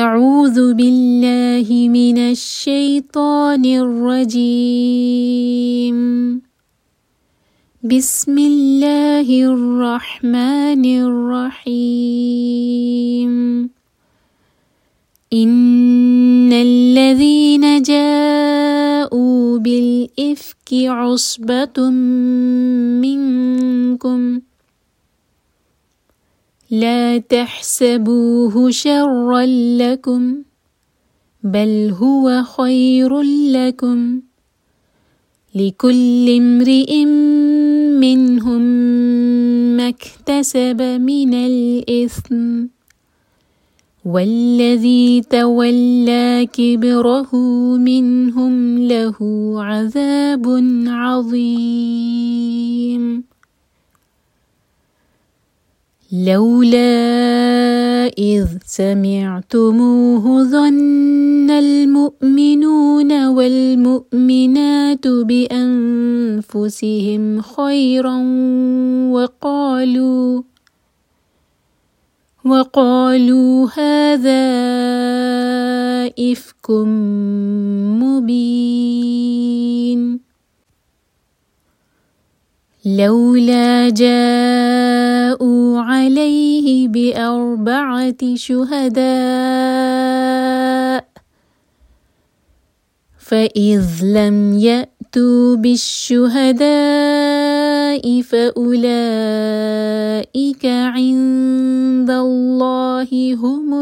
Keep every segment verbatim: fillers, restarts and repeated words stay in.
أعوذ بالله من الشيطان الرجيم. بسم الله الرحمن الرحيم. إن الذين جاءوا بالإفك عصبة منكم لا تحسبوه شرا لكم بل هو خير لكم لكل امرئ منهم ما اكتسب من الإثم والذي تولى كبره منهم له عذاب عظيم. لولا إذ سمعتموه ظن المؤمنون والمؤمنات بأنفسهم خيرا وقالوا وقالوا هذا إفك مبين. لولا جاءوا عليه بأربعة شهداء فإذ لم يأتوا بالشهداء فأولئك عند الله هم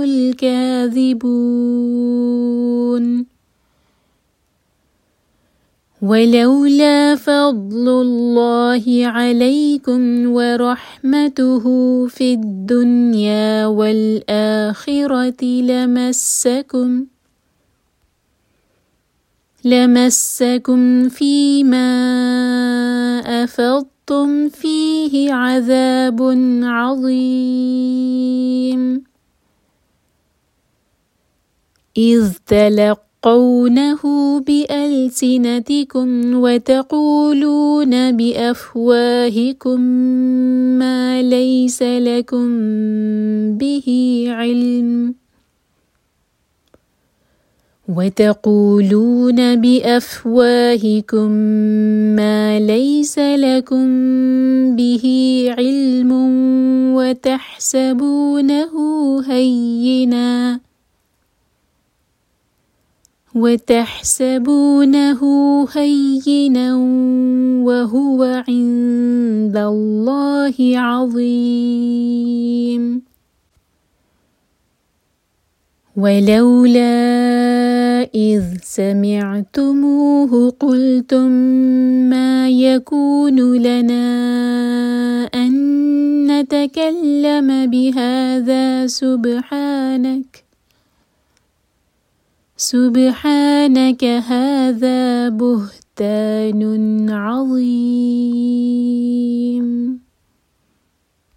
الكاذبون. ولولا فضل الله عليكم ورحمته في الدنيا والآخرة لمسكم لمسكم فيما أفضتم فيه عذاب عظيم. إذ تلقونه بألسنتكم وتقولون بأفواهكم ما ليس لكم به علم وتقولون بأفواهكم ما ليس لكم به علم وتحسبونه هينا وتحسبونه هينا وهو عند الله عظيم. ولولا إذ سمعتموه قلتم ما يكون لنا أن نتكلم بهذا سبحانك سبحانك هذا بهتان عظيم.